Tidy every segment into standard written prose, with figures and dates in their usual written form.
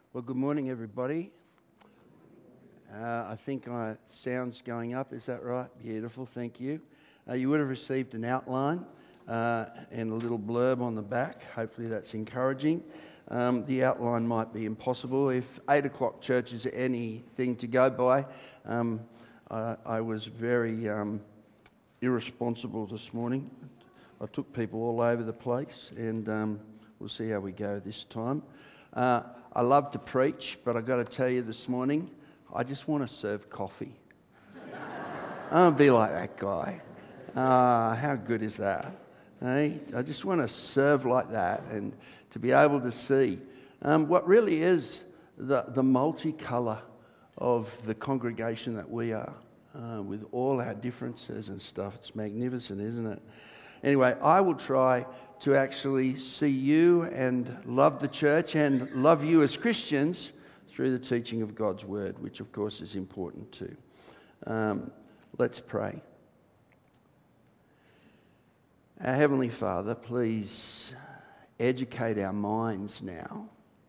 Well, good morning, everybody. I think my sound's going up. Is that right? Beautiful, thank you. You would have received an outline and a little blurb on the back. Hopefully that's encouraging. The outline might be impossible. If 8 o'clock church is anything to go by, I was very irresponsible this morning. I took people all over the place, and we'll see how we go this time. I love to preach, but I've got to tell you this morning, I just want to serve coffee. I want to be like that guy. How good is that? Hey? I just want to serve like that and to be able to see what really is the multicolour of the congregation that we are, with all our differences and stuff. It's magnificent, isn't it? Anyway, I will try to actually see you and love the church and love you as Christians through the teaching of God's Word, which of course is important too. Let's pray. Our Heavenly Father, please educate our minds now.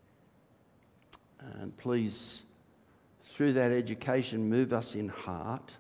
And please, through that education, move us in heart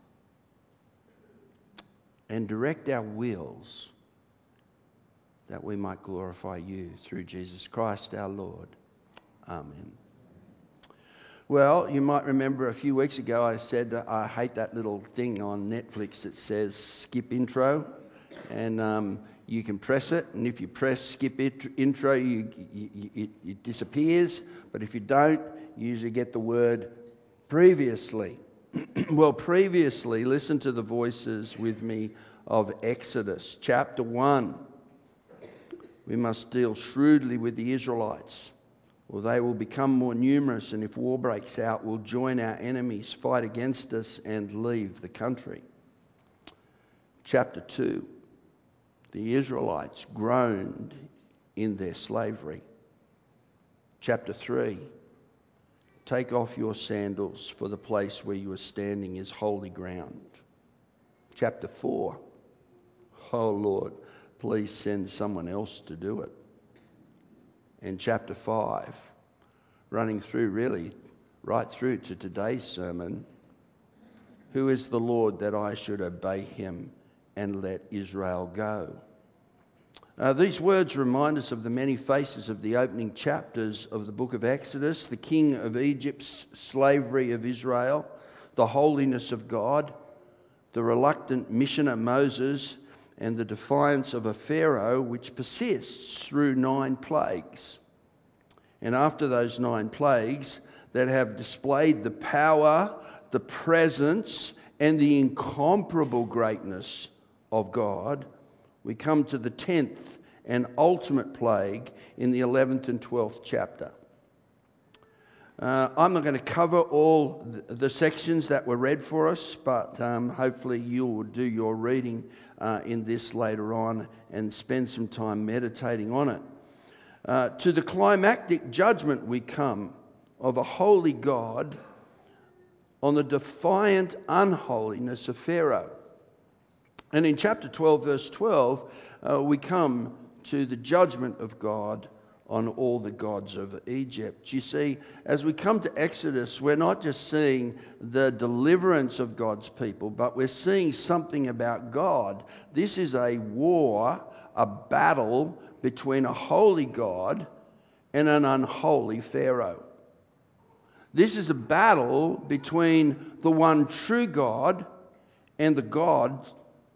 and direct our wills that we might glorify you through Jesus Christ our Lord. Amen. Well, you might remember a few weeks ago I said I hate that little thing on Netflix that says skip intro, and you can press it, and if you press skip intro, it disappears, but if you don't, you usually get the word previously. Well, previously, listen to the voices with me of Exodus chapter 1. We must deal shrewdly with the Israelites, or they will become more numerous, and if war breaks out, we'll join our enemies, fight against us, and leave the country. Chapter 2, the Israelites groaned in their slavery. Chapter 3, take off your sandals, for the place where you are standing is holy ground. Chapter 4, oh Lord, please send someone else to do it. And chapter 5, running through really right through to today's sermon, who is the Lord that I should obey him and let Israel go? These words remind us of the many faces of the opening chapters of the book of Exodus, the king of Egypt's slavery of Israel, the holiness of God, the reluctant missioner Moses, and the defiance of a Pharaoh which persists through 9 plagues. And after those 9 plagues that have displayed the power, the presence, and the incomparable greatness of God, we come to the 10th and ultimate plague in the 11th and 12th chapter. I'm not going to cover all the sections that were read for us, but hopefully you will do your reading in this later on and spend some time meditating on it. To the climactic judgment we come of a holy God on the defiant unholiness of Pharaoh. And in chapter 12, verse 12, we come to the judgment of God on all the gods of Egypt. You see, as we come to Exodus, we're not just seeing the deliverance of God's people, but we're seeing something about God. This is a war, a battle between a holy God and an unholy Pharaoh. This is a battle between the one true God and the gods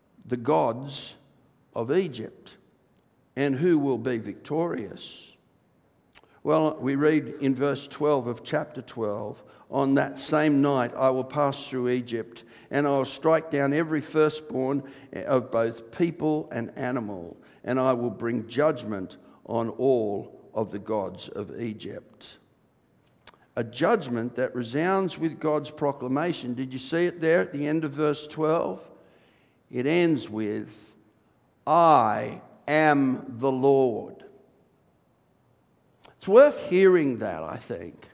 of Egypt. And who will be victorious? Well, we read in verse 12 of chapter 12, on that same night I will pass through Egypt, and I will strike down every firstborn of both people and animal, and I will bring judgment on all of the gods of Egypt. A judgment that resounds with God's proclamation. Did you see it there at the end of verse 12? It ends with, I am the Lord. It's worth hearing that, I think.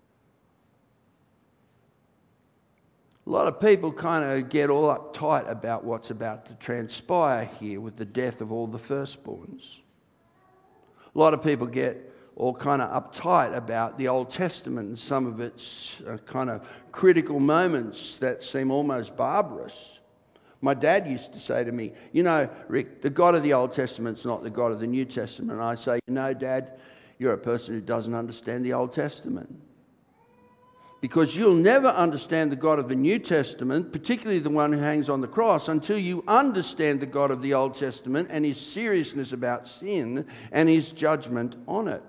A lot of people kind of get all uptight about what's about to transpire here with the death of all the firstborns. A lot of people get all kind of uptight about the Old Testament and some of its kind of critical moments that seem almost barbarous. My dad used to say to me, you know, Rick, the God of the Old Testament's not the God of the New Testament. And I say, no, Dad, you're a person who doesn't understand the Old Testament. Because you'll never understand the God of the New Testament, particularly the one who hangs on the cross, until you understand the God of the Old Testament and his seriousness about sin and his judgment on it.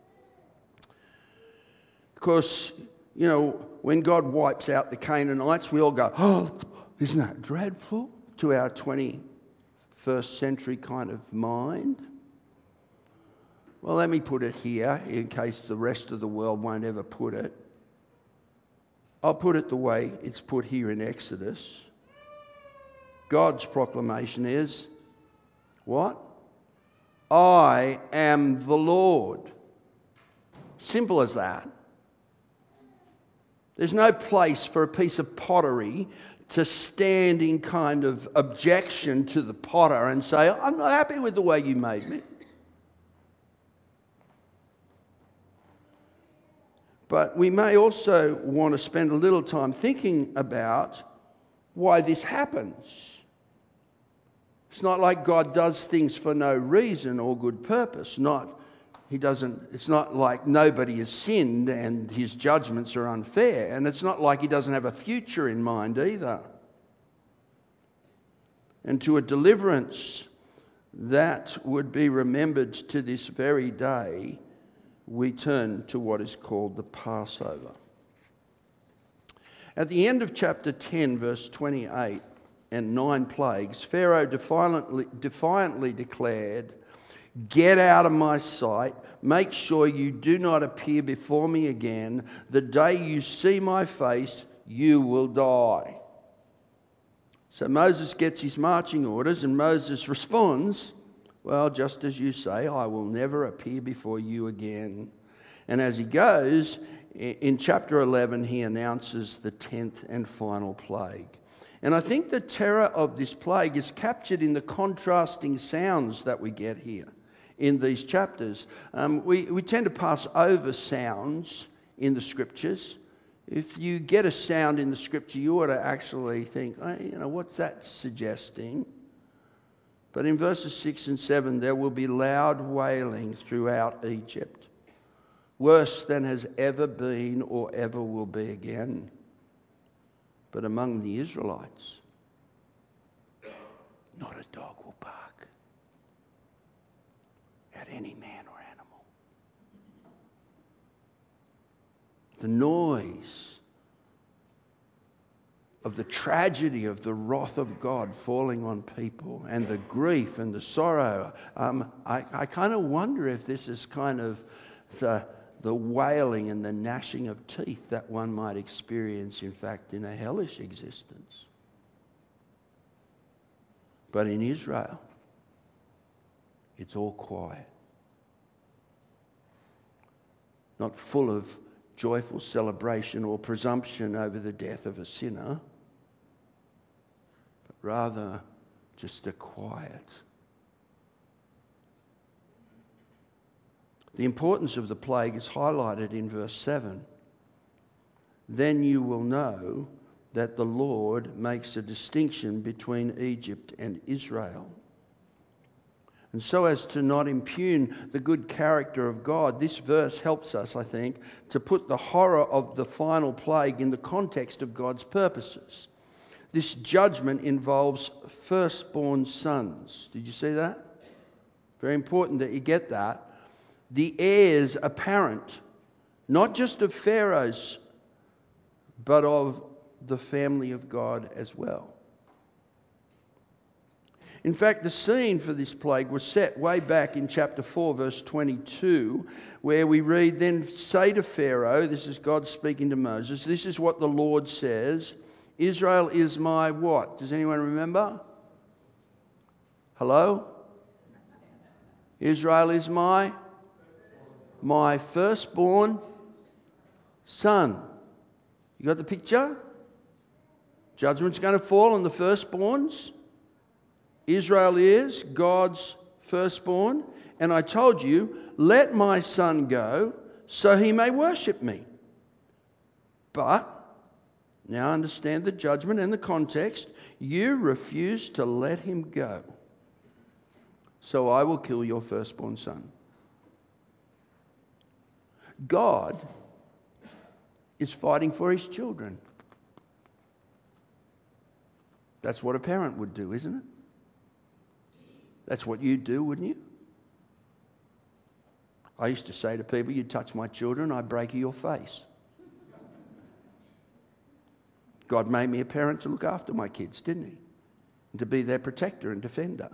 Because, you know, when God wipes out the Canaanites, we all go, oh, isn't that dreadful, to our 21st century kind of mind? Well, let me put it here in case the rest of the world won't ever put it. I'll put it the way it's put here in Exodus. God's proclamation is, what? I am the Lord. Simple as that. There's no place for a piece of pottery to stand in kind of objection to the potter and say, I'm not happy with the way you made me. But we may also want to spend a little time thinking about why this happens. It's not like God does things for no reason or good purpose. It's not like nobody has sinned and his judgments are unfair. And it's not like he doesn't have a future in mind either. And to a deliverance that would be remembered to this very day, we turn to what is called the Passover. At the end of chapter 10, verse 28, and 9 plagues, Pharaoh defiantly declared, "Get out of my sight. Make sure you do not appear before me again. The day you see my face, you will die." So Moses gets his marching orders, and Moses responds, well, just as you say, I will never appear before you again. And as he goes, in chapter 11, he announces the 10th and final plague. And I think the terror of this plague is captured in the contrasting sounds that we get here in these chapters. We tend to pass over sounds in the scriptures. If you get a sound in the scripture, you ought to actually think, what's that suggesting? But in verses 6 and 7, there will be loud wailing throughout Egypt, worse than has ever been or ever will be again. But among the Israelites, not a dog will bark at any man or animal. The noise of the tragedy of the wrath of God falling on people and the grief and the sorrow. I kind of wonder if this is kind of the wailing and the gnashing of teeth that one might experience, in fact, in a hellish existence. But in Israel, it's all quiet. Not full of joyful celebration or presumption over the death of a sinner, but rather just a quiet. The importance of the plague is highlighted in verse 7. Then you will know that the Lord makes a distinction between Egypt and Israel. And so as to not impugn the good character of God, this verse helps us, I think, to put the horror of the final plague in the context of God's purposes. This judgment involves firstborn sons. Did you see that? Very important that you get that. The heirs apparent, not just of Pharaoh's, but of the family of God as well. In fact, the scene for this plague was set way back in chapter 4, verse 22, where we read, "Then say to Pharaoh," this is God speaking to Moses, "this is what the Lord says, Israel is my" what? Does anyone remember? Hello? Israel is my firstborn son. You got the picture? Judgment's going to fall on the firstborns. Israel is God's firstborn, and I told you, 'Let my son go, so he may worship me.' But," now understand the judgment and the context, "you refuse to let him go. So I will kill your firstborn son." God is fighting for his children. That's what a parent would do, isn't it? That's what you'd do, wouldn't you? I used to say to people, "You touch my children, I break your face." God made me a parent to look after my kids, didn't he? And to be their protector and defender.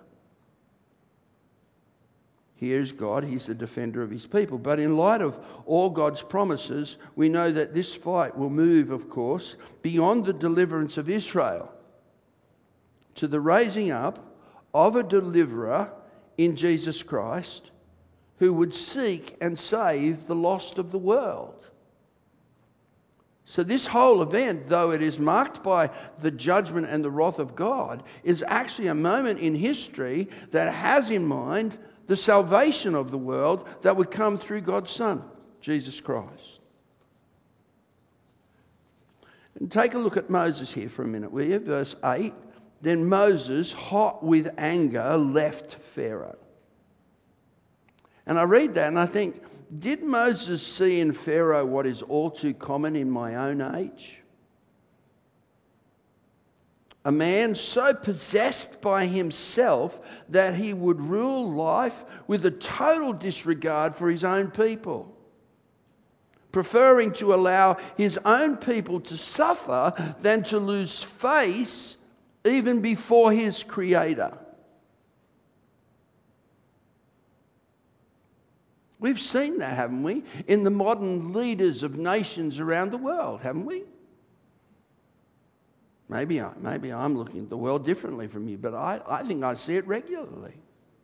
Here's God, he's the defender of his people. But in light of all God's promises, we know that this fight will move, of course, beyond the deliverance of Israel to the raising up of a deliverer in Jesus Christ who would seek and save the lost of the world. So this whole event, though it is marked by the judgment and the wrath of God, is actually a moment in history that has in mind the salvation of the world that would come through God's Son, Jesus Christ. And take a look at Moses here for a minute, will you? Verse 8. Then Moses, hot with anger, left Pharaoh. And I read that and I think, did Moses see in Pharaoh what is all too common in my own age? A man so possessed by himself that he would rule life with a total disregard for his own people, preferring to allow his own people to suffer than to lose face even before his Creator. We've seen that, haven't we, in the modern leaders of nations around the world, haven't we? Maybe I'm looking at the world differently from you, but I think I see it regularly.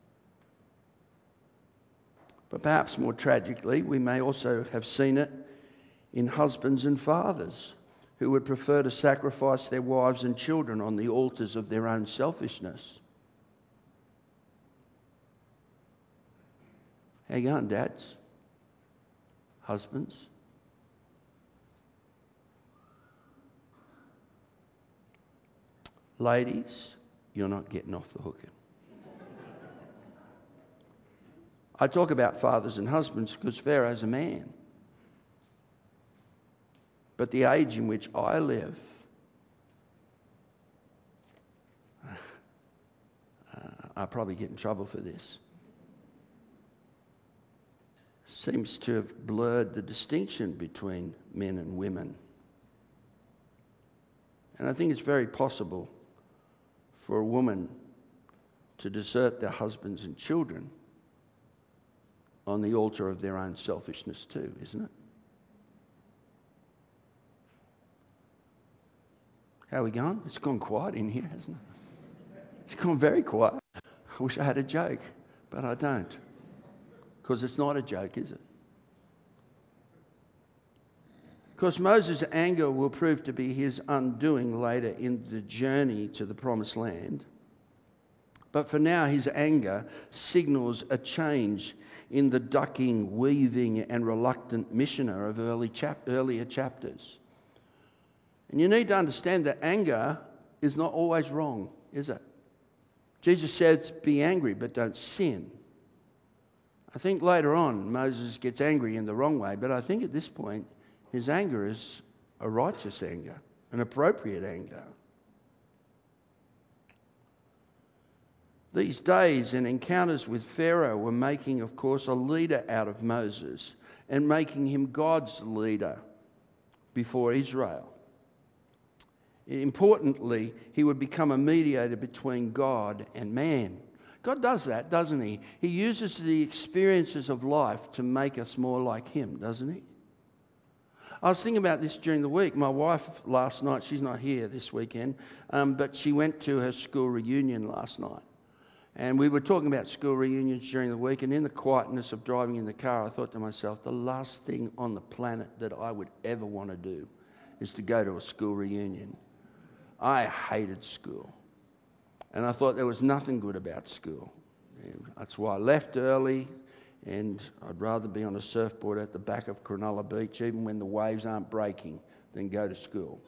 But perhaps more tragically, we may also have seen it in husbands and fathers who would prefer to sacrifice their wives and children on the altars of their own selfishness. How you going, dads? Husbands? Ladies, you're not getting off the hook. I talk about fathers and husbands because Pharaoh's a man. But the age in which I live, I'll probably get in trouble for this, seems to have blurred the distinction between men and women. And I think it's very possible for a woman to desert their husbands and children on the altar of their own selfishness too, isn't it? How are we going? It's gone quiet in here, hasn't it? It's gone very quiet. I wish I had a joke, but I don't. Because it's not a joke, is it? Because Moses' anger will prove to be his undoing later in the journey to the promised land. But for now, his anger signals a change in the ducking, weaving, and reluctant missioner of earlier chapters. And you need to understand that anger is not always wrong, is it? Jesus says, be angry, but don't sin. I think later on, Moses gets angry in the wrong way, but I think at this point, his anger is a righteous anger, an appropriate anger. These days and encounters with Pharaoh were making, of course, a leader out of Moses and making him God's leader before Israel. Importantly, he would become a mediator between God and man. God does that, doesn't he? He uses the experiences of life to make us more like him, doesn't he? I was thinking about this during the week. My wife last night, she's not here this weekend, but she went to her school reunion last night. And we were talking about school reunions during the week, and in the quietness of driving in the car, I thought to myself, the last thing on the planet that I would ever want to do is to go to a school reunion. I hated school. And I thought there was nothing good about school. That's why I left early, and I'd rather be on a surfboard at the back of Cronulla Beach, even when the waves aren't breaking, than go to school.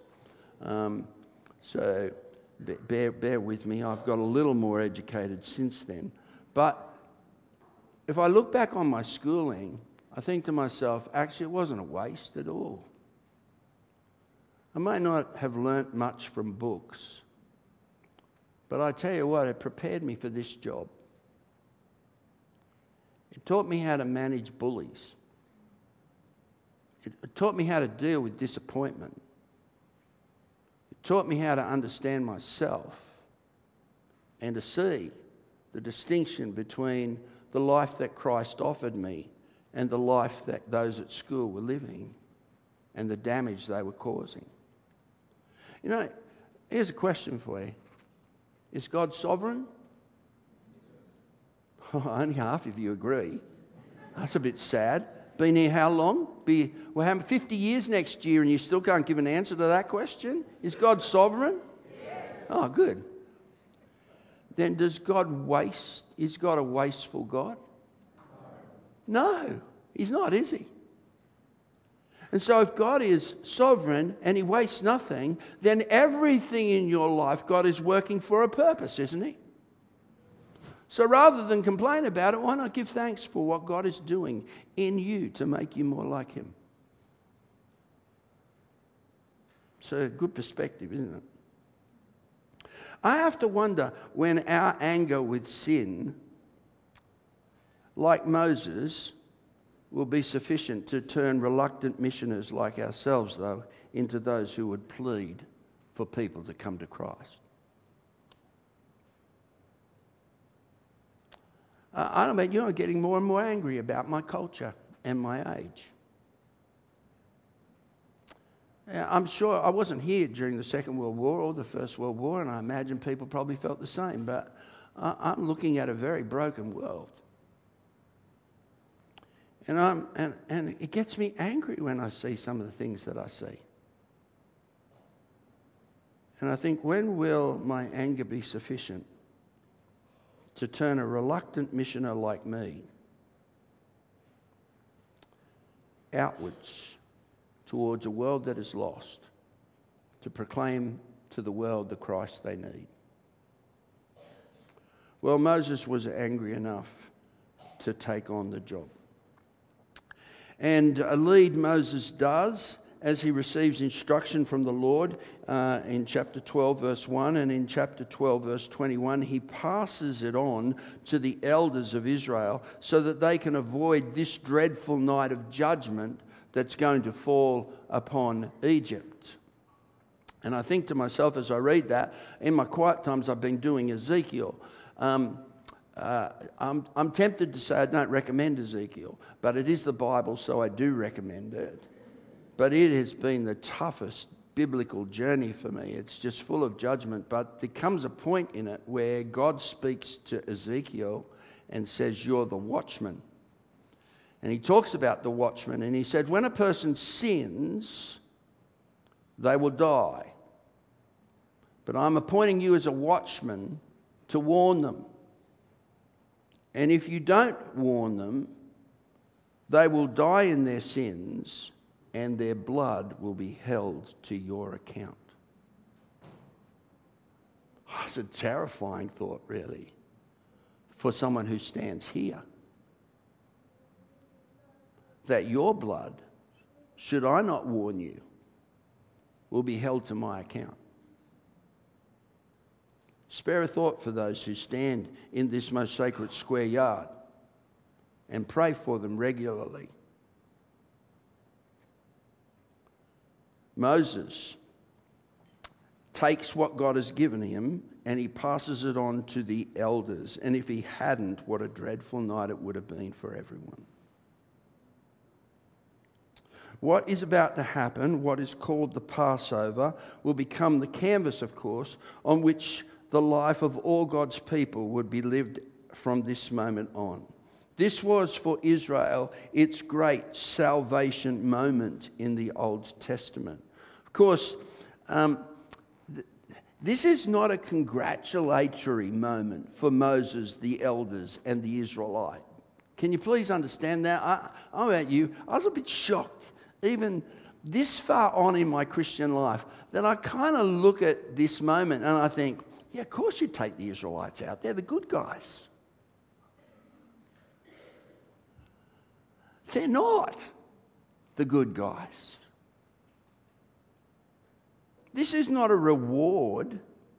So bear with me. I've got a little more educated since then. But if I look back on my schooling, I think to myself, actually, it wasn't a waste at all. I may not have learnt much from books, but I tell you what, it prepared me for this job. It taught me how to manage bullies. It taught me how to deal with disappointment. It taught me how to understand myself and to see the distinction between the life that Christ offered me and the life that those at school were living and the damage they were causing. You know, here's a question for you. Is God sovereign? Only half of you agree. That's a bit sad. Been here how long? We're having 50 years next year and you still can't give an answer to that question? Is God sovereign? Yes. Oh, good. Then does God waste? Is God a wasteful God? No, he's not, is he? And so if God is sovereign and he wastes nothing, then everything in your life, God is working for a purpose, isn't he? So rather than complain about it, why not give thanks for what God is doing in you to make you more like him? It's a good perspective, isn't it? I have to wonder when our anger with sin, like Moses, will be sufficient to turn reluctant missioners like ourselves, though, into those who would plead for people to come to Christ. I don't mean, I'm getting more and more angry about my culture and my age. I'm sure I wasn't here during the Second World War or the First World War, and I imagine people probably felt the same, but I'm looking at a very broken world. And it gets me angry when I see some of the things that I see. And I think, when will my anger be sufficient to turn a reluctant missioner like me outwards towards a world that is lost, to proclaim to the world the Christ they need? Well, Moses was angry enough to take on the job. And a lead Moses does as he receives instruction from the Lord in chapter 12, verse 1, and in chapter 12, verse 21, he passes it on to the elders of Israel so that they can avoid this dreadful night of judgment that's going to fall upon Egypt. And I think to myself as I read that, in my quiet times I've been doing Ezekiel. I'm tempted to say I don't recommend Ezekiel, but it is the Bible, so I do recommend it. But it has been the toughest biblical journey for me. It's just full of judgment, but there comes a point in it where God speaks to Ezekiel and says, "You're the watchman." And he talks about the watchman, and he said, when a person sins, they will die. But I'm appointing you as a watchman to warn them. And if you don't warn them, they will die in their sins, and their blood will be held to your account. Oh, it's a terrifying thought, really, for someone who stands here. That your blood, should I not warn you, will be held to my account. Spare a thought for those who stand in this most sacred square yard and pray for them regularly. Moses takes what God has given him and he passes it on to the elders. And if he hadn't, what a dreadful night it would have been for everyone. What is about to happen, what is called the Passover, will become the canvas, of course, on which the life of all God's people would be lived from this moment on. This was for Israel its great salvation moment in the Old Testament. Of course, This is not a congratulatory moment for Moses, the elders, and the Israelite. Can you please understand that? I about you, I was a bit shocked, even this far on in my Christian life, that I kind of look at this moment and I think, yeah, of course you'd take the Israelites out. They're the good guys. They're not the good guys. This is not a reward,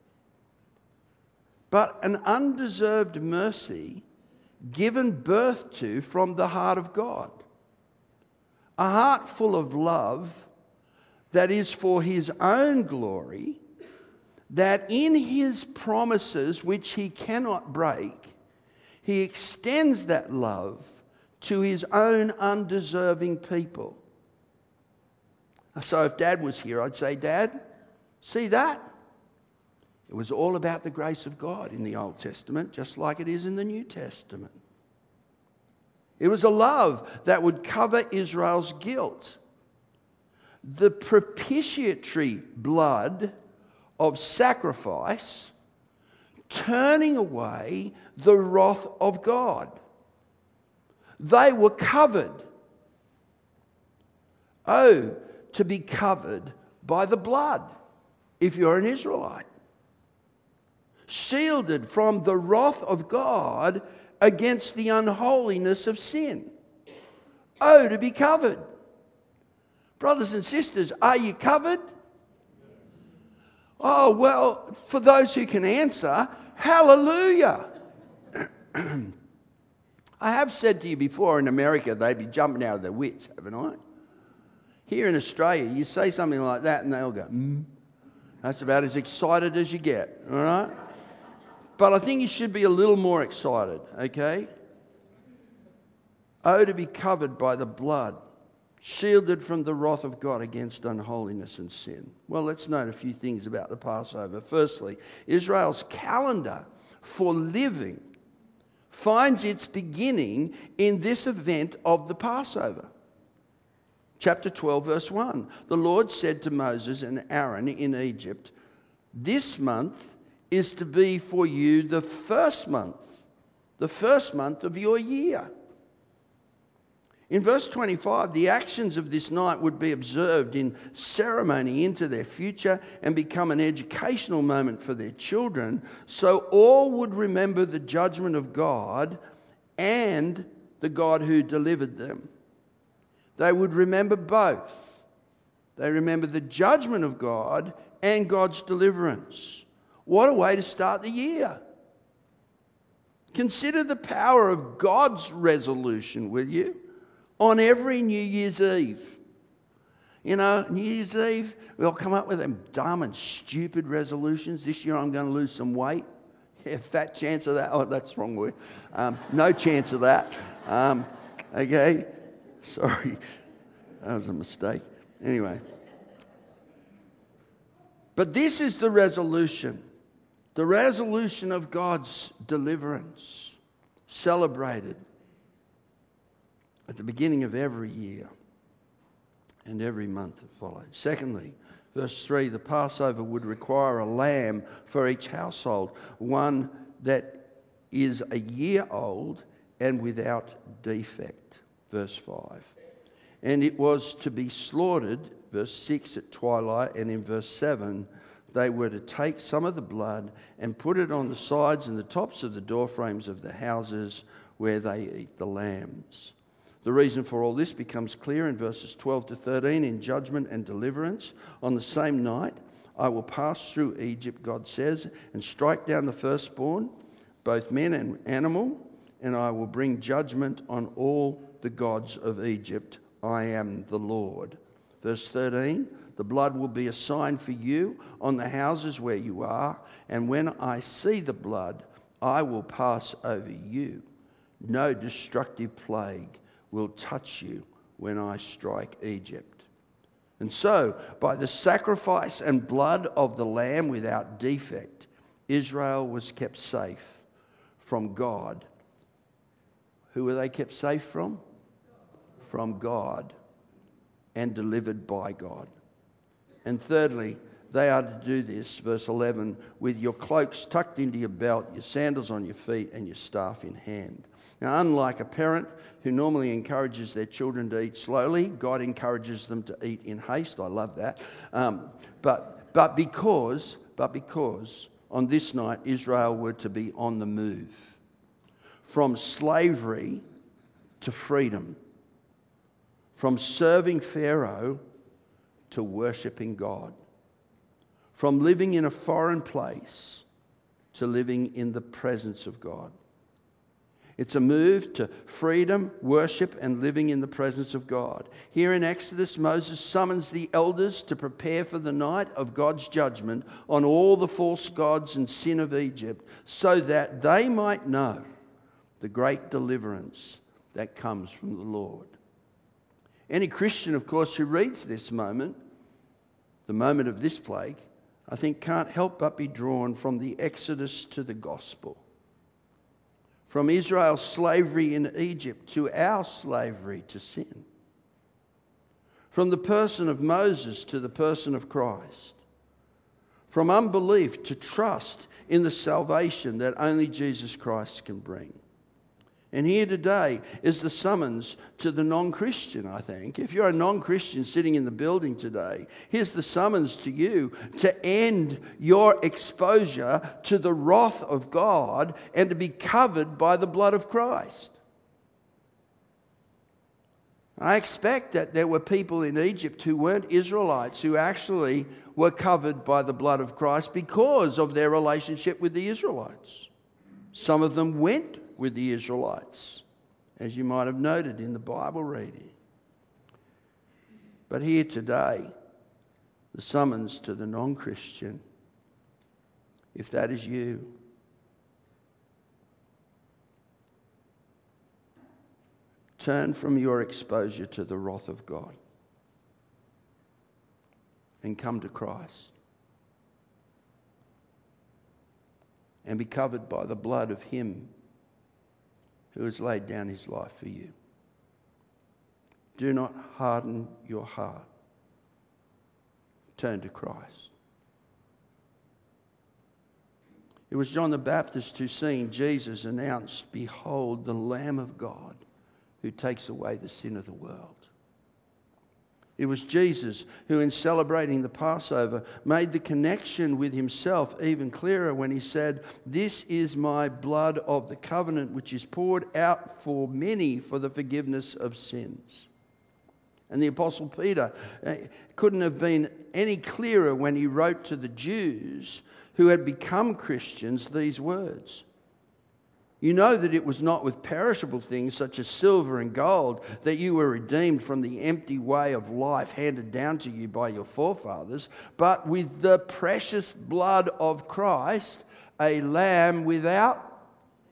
but an undeserved mercy given birth to from the heart of God. A heart full of love that is for his own glory, that in his promises, which he cannot break, he extends that love to his own undeserving people. So if Dad was here, I'd say, Dad, see that? It was all about the grace of God in the Old Testament, just like it is in the New Testament. It was a love that would cover Israel's guilt. The propitiatory blood of sacrifice, turning away the wrath of God. They were covered. Oh, to be covered by the blood, if you're an Israelite. Shielded from the wrath of God against the unholiness of sin. Oh, to be covered. Brothers and sisters, are you covered? Oh, well, for those who can answer, hallelujah. I have said to you before, in America, they'd be jumping out of their wits, haven't I? Here in Australia, you say something like that and they'll go, That's about as excited as you get, all right? But I think you should be a little more excited, okay? Oh, to be covered by the blood, shielded from the wrath of God against unholiness and sin. Well, let's note a few things about the Passover. Firstly, Israel's calendar for living finds its beginning in this event of the Passover. Chapter 12, verse 1. The Lord said to Moses and Aaron in Egypt, "This month is to be for you the first month of your year." In verse 25, the actions of this night would be observed in ceremony into their future and become an educational moment for their children, so all would remember the judgment of God and the God who delivered them. They would remember both. They remember the judgment of God and God's deliverance. What a way to start the year. Consider the power of God's resolution, will you? On every New Year's Eve. You know, New Year's Eve, we all come up with them dumb and stupid resolutions. This year I'm going to lose some weight. Yeah, fat chance of that. Oh, that's the wrong word. No chance of that. Okay. Sorry. That was a mistake. Anyway. But this is the resolution. The resolution of God's deliverance. Celebrated at the beginning of every year and every month that followed. Secondly, verse 3, the Passover would require a lamb for each household, one that is a year old and without defect. Verse 5. And it was to be slaughtered, verse 6, at twilight, and in verse 7, they were to take some of the blood and put it on the sides and the tops of the doorframes of the houses where they eat the lambs. The reason for all this becomes clear in verses 12 to 13. In judgment and deliverance, on the same night, I will pass through Egypt, God says, and strike down the firstborn, both men and animal, and I will bring judgment on all the gods of Egypt. I am the Lord. Verse 13, the blood will be a sign for you on the houses where you are, and when I see the blood, I will pass over you. No destructive plague will touch you when I strike Egypt. And so, by the sacrifice and blood of the Lamb without defect, Israel was kept safe from God. Who were they kept safe from? From God, and delivered by God. And thirdly, they are to do this, verse 11, with your cloaks tucked into your belt, your sandals on your feet, and your staff in hand. Now, unlike a parent who normally encourages their children to eat slowly, God encourages them to eat in haste. I love that. But because on this night Israel were to be on the move from slavery to freedom, from serving Pharaoh to worshipping God, from living in a foreign place to living in the presence of God. It's a move to freedom, worship, and living in the presence of God. Here in Exodus, Moses summons the elders to prepare for the night of God's judgment on all the false gods and sin of Egypt, so that they might know the great deliverance that comes from the Lord. Any Christian, of course, who reads this moment, the moment of this plague, I think can't help but be drawn from the Exodus to the gospel. From Israel's slavery in Egypt to our slavery to sin. From the person of Moses to the person of Christ. From unbelief to trust in the salvation that only Jesus Christ can bring. And here today is the summons to the non-Christian, I think. If you're a non-Christian sitting in the building today, here's the summons to you to end your exposure to the wrath of God and to be covered by the blood of Christ. I expect that there were people in Egypt who weren't Israelites who actually were covered by the blood of Christ because of their relationship with the Israelites. Some of them went with the Israelites, as you might have noted in the Bible reading. But here today, the summons to the non-Christian, if that is you, turn from your exposure to the wrath of God and come to Christ and be covered by the blood of Him who has laid down His life for you. Do not harden your heart. Turn to Christ. It was John the Baptist who, seeing Jesus, announced, "Behold, the Lamb of God who takes away the sin of the world." It was Jesus who, in celebrating the Passover, made the connection with Himself even clearer when He said, "This is my blood of the covenant, which is poured out for many for the forgiveness of sins." And the Apostle Peter couldn't have been any clearer when he wrote to the Jews who had become Christians these words. You know that it was not with perishable things such as silver and gold that you were redeemed from the empty way of life handed down to you by your forefathers, but with the precious blood of Christ, a lamb without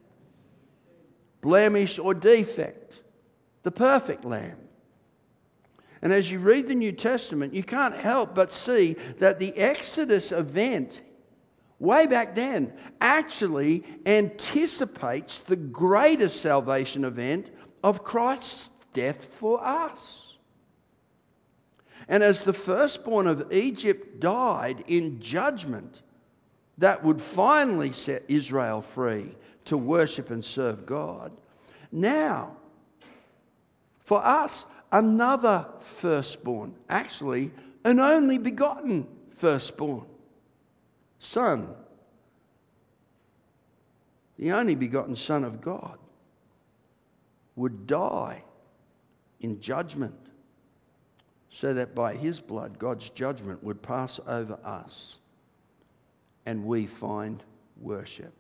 blemish or defect, the perfect lamb. And as you read the New Testament, you can't help but see that the Exodus event way back then actually anticipates the greatest salvation event of Christ's death for us. And as the firstborn of Egypt died in judgment that would finally set Israel free to worship and serve God, now, for us, another firstborn, actually an only begotten firstborn, Son, the only begotten Son of God, would die in judgment so that by His blood God's judgment would pass over us and we find worship.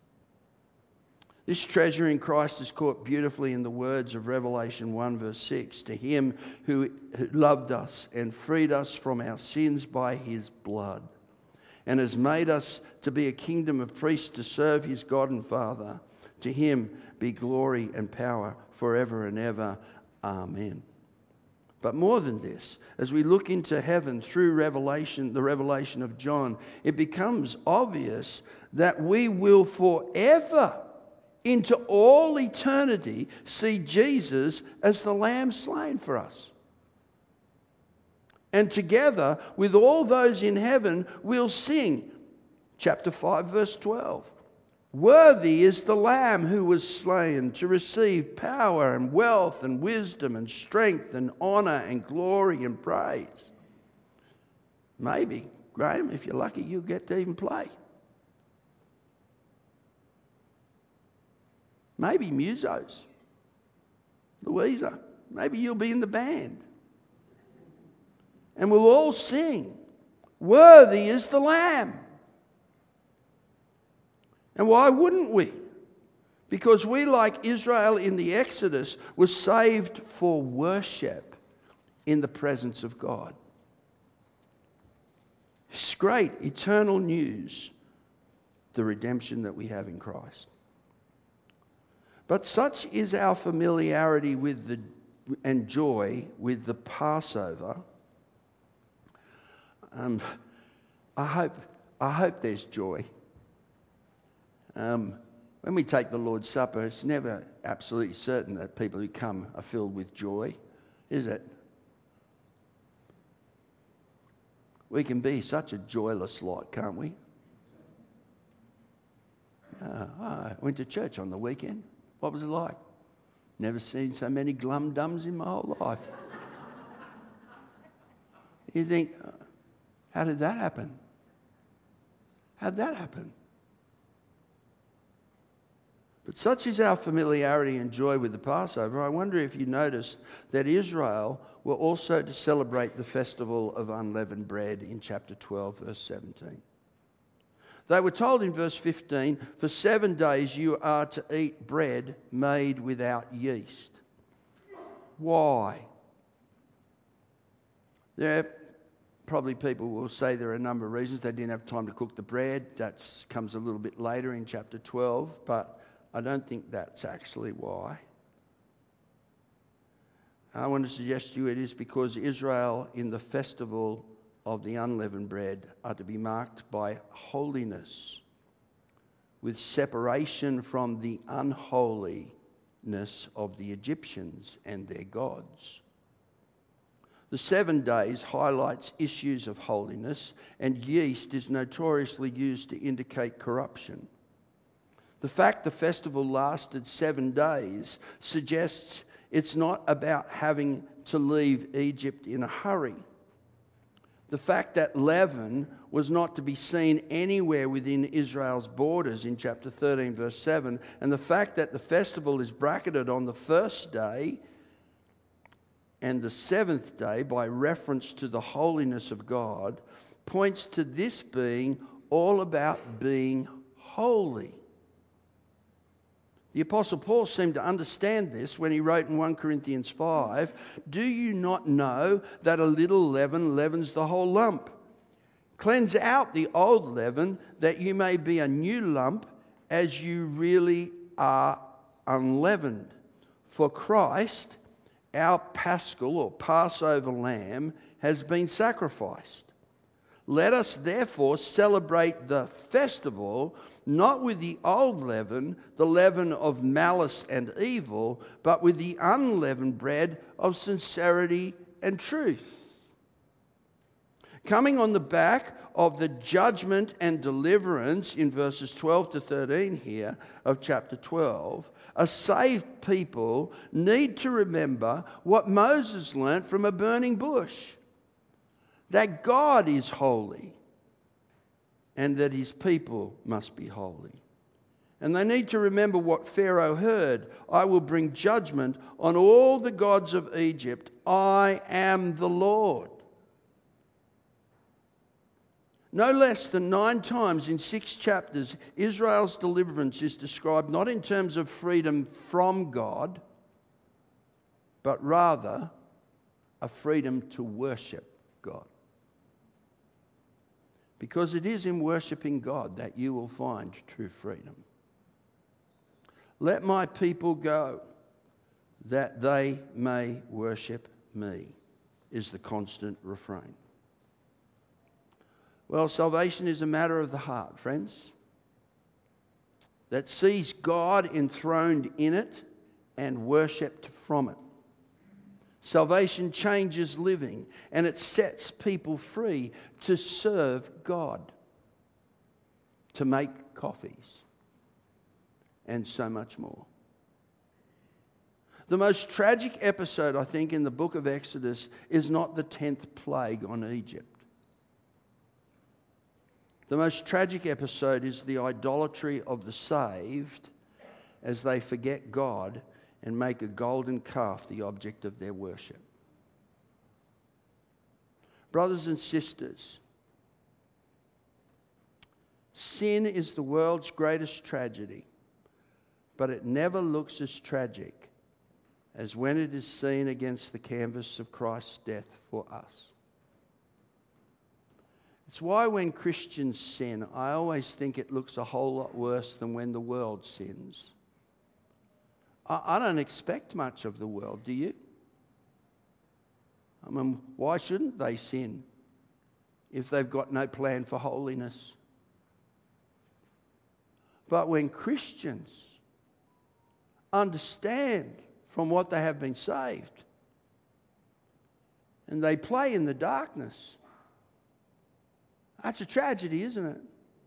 This treasure in Christ is caught beautifully in the words of Revelation 1 verse 6. To Him who loved us and freed us from our sins by His blood, and has made us to be a kingdom of priests to serve His God and Father. To Him be glory and power forever and ever. Amen. But more than this, as we look into heaven through Revelation, the revelation of John, it becomes obvious that we will forever, into all eternity, see Jesus as the Lamb slain for us. And together with all those in heaven, we'll sing. Chapter 5, verse 12. Worthy is the Lamb who was slain to receive power and wealth and wisdom and strength and honour and glory and praise. Maybe, Graham, if you're lucky, you'll get to even play. Maybe Musos. Louisa, maybe you'll be in the band. And we'll all sing, worthy is the Lamb. And why wouldn't we? Because we, like Israel in the Exodus, were saved for worship in the presence of God. It's great, eternal news, the redemption that we have in Christ. But such is our familiarity with and joy with the Passover. I hope there's joy. When we take the Lord's Supper, it's never absolutely certain that people who come are filled with joy, is it? We can be such a joyless lot, can't we? I went to church on the weekend. What was it like? Never seen so many glum-dums in my whole life. You think, how did that happen? How'd that happen? But such is our familiarity and joy with the Passover. I wonder if you noticed that Israel were also to celebrate the festival of unleavened bread in chapter 12, verse 17. They were told in verse 15, for 7 days you are to eat bread made without yeast. Why? Probably people will say there are a number of reasons. They didn't have time to cook the bread. That comes a little bit later in chapter 12, but I don't think that's actually why. I want to suggest to you it is because Israel in the festival of the unleavened bread are to be marked by holiness, with separation from the unholiness of the Egyptians and their gods. The 7 days highlights issues of holiness, and yeast is notoriously used to indicate corruption. The fact the festival lasted 7 days suggests it's not about having to leave Egypt in a hurry. The fact that leaven was not to be seen anywhere within Israel's borders in chapter 13, verse 7, and the fact that the festival is bracketed on the first day and the seventh day by reference to the holiness of God points to this being all about being holy. The Apostle Paul seemed to understand this when he wrote in 1 Corinthians 5, do you not know that a little leaven leavens the whole lump? Cleanse out the old leaven that you may be a new lump as you really are unleavened. For Christ, our Paschal or Passover lamb, has been sacrificed. Let us therefore celebrate the festival not with the old leaven, the leaven of malice and evil, but with the unleavened bread of sincerity and truth. Coming on the back of the judgment and deliverance in verses 12 to 13 here of chapter 12, a saved people need to remember what Moses learnt from a burning bush, that God is holy and that his people must be holy. And they need to remember what Pharaoh heard. I will bring judgment on all the gods of Egypt. I am the Lord. No less than 9 times in 6 chapters, Israel's deliverance is described not in terms of freedom from God, but rather a freedom to worship God. Because it is in worshipping God that you will find true freedom. Let my people go, that they may worship me, is the constant refrain. Well, salvation is a matter of the heart, friends, that sees God enthroned in it and worshipped from it. Salvation changes living, and it sets people free to serve God, to make coffees, and so much more. The most tragic episode, I think, in the book of Exodus is not the 10th plague on Egypt. The most tragic episode is the idolatry of the saved as they forget God and make a golden calf the object of their worship. Brothers and sisters, sin is the world's greatest tragedy, but it never looks as tragic as when it is seen against the canvas of Christ's death for us. It's why when Christians sin, I always think it looks a whole lot worse than when the world sins. I don't expect much of the world, do you? I mean, why shouldn't they sin if they've got no plan for holiness? But when Christians understand from what they have been saved and they play in the darkness, that's a tragedy, isn't it?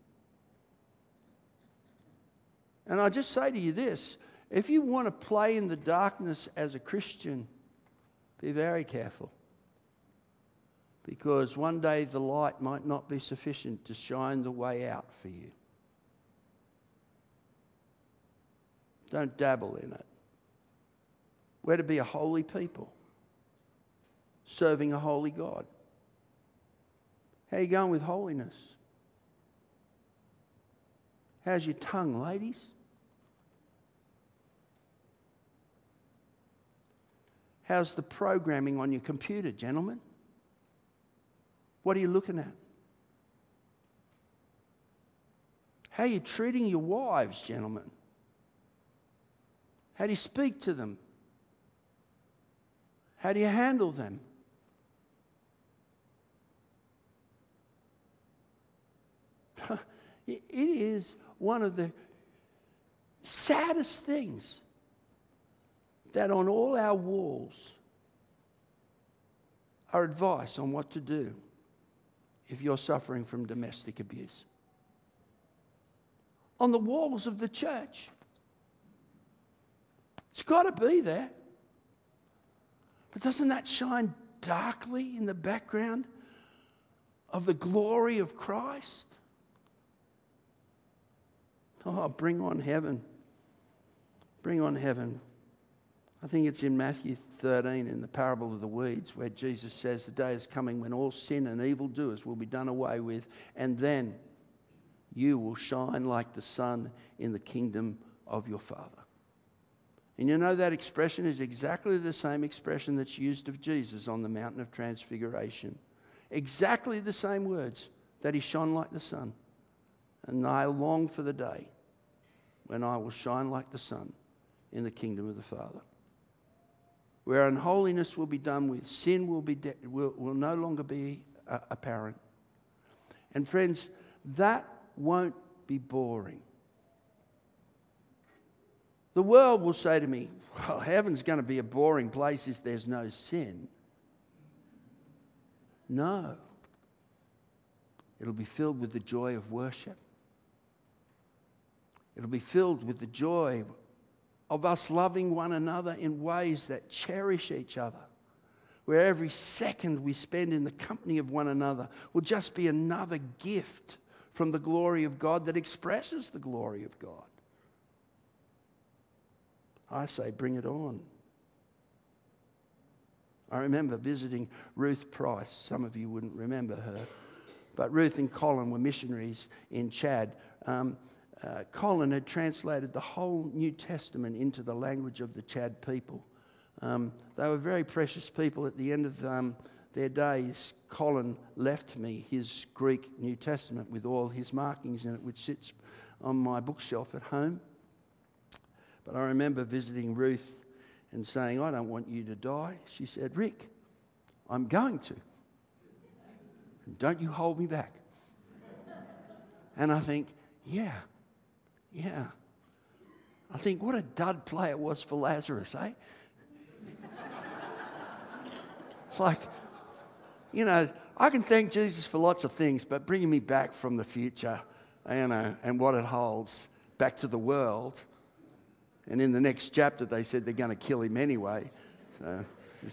And I just say to you this, if you want to play in the darkness as a Christian, be very careful. Because one day the light might not be sufficient to shine the way out for you. Don't dabble in it. We're to be a holy people, serving a holy God. How are you going with holiness? How's your tongue, ladies? How's the programming on your computer, gentlemen? What are you looking at? How are you treating your wives, gentlemen? How do you speak to them? How do you handle them? It is one of the saddest things that on all our walls are advice on what to do if you're suffering from domestic abuse. On the walls of the church. It's got to be there. But doesn't that shine darkly in the background of the glory of Christ? Oh, bring on heaven. Bring on heaven. I think it's in Matthew 13 in the parable of the weeds where Jesus says the day is coming when all sin and evildoers will be done away with, and then you will shine like the sun in the kingdom of your Father. And you know that expression is exactly the same expression that's used of Jesus on the mountain of transfiguration. Exactly the same words, that he shone like the sun. And I long for the day when I will shine like the sun in the kingdom of the Father. Where unholiness will be done with, sin will no longer be apparent. And friends, that won't be boring. The world will say to me, well, heaven's going to be a boring place if there's no sin. No. It'll be filled with the joy of worship. It'll be filled with the joy of us loving one another in ways that cherish each other. Where every second we spend in the company of one another will just be another gift from the glory of God that expresses the glory of God. I say, bring it on. I remember visiting Ruth Price. Some of you wouldn't remember her. But Ruth and Colin were missionaries in Chad. Colin had translated the whole New Testament into the language of the Chad people. They were very precious people. At the end of their days, Colin left me his Greek New Testament with all his markings in it, which sits on my bookshelf at home. But I remember visiting Ruth and saying, I don't want you to die. She said, Rick, I'm going to. Don't you hold me back. And I think, yeah. I think what a dud play it was for Lazarus, eh? Like, you know, I can thank Jesus for lots of things, but bringing me back from the future, you know, and what it holds back to the world. And in the next chapter, they said they're going to kill him anyway. So,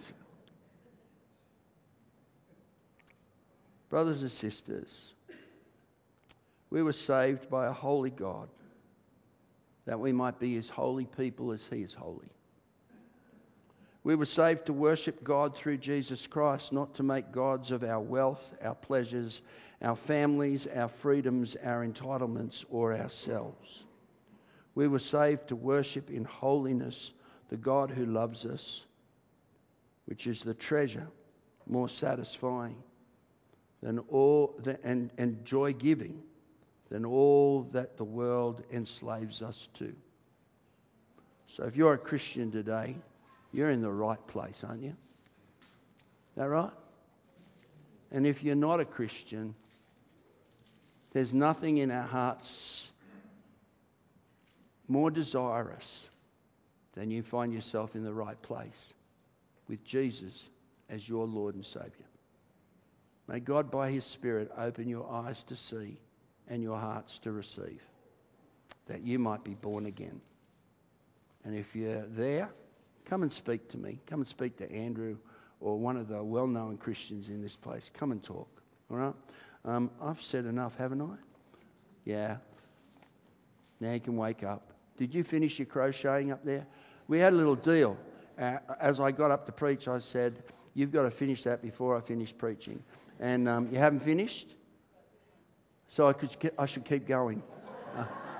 brothers and sisters, we were saved by a holy God, that we might be as holy people as he is holy. We were saved to worship God through Jesus Christ, not to make gods of our wealth, our pleasures, our families, our freedoms, our entitlements, or ourselves. We were saved to worship in holiness the God who loves us, which is the treasure more satisfying than all and joy-giving than all that the world enslaves us to. So if you're a Christian today, you're in the right place, aren't you? Is that right? And if you're not a Christian, there's nothing in our hearts more desirous than you find yourself in the right place with Jesus as your Lord and Saviour. May God, by his Spirit, open your eyes to see and your hearts to receive, that you might be born again. And if you're there, come and speak to me. Come and speak to Andrew or one of the well-known Christians in this place. Come and talk, all right? I've said enough, haven't I? Yeah. Now you can wake up. Did you finish your crocheting up there? We had a little deal. As I got up to preach, I said, you've got to finish that before I finish preaching. And you haven't finished? So I should keep going.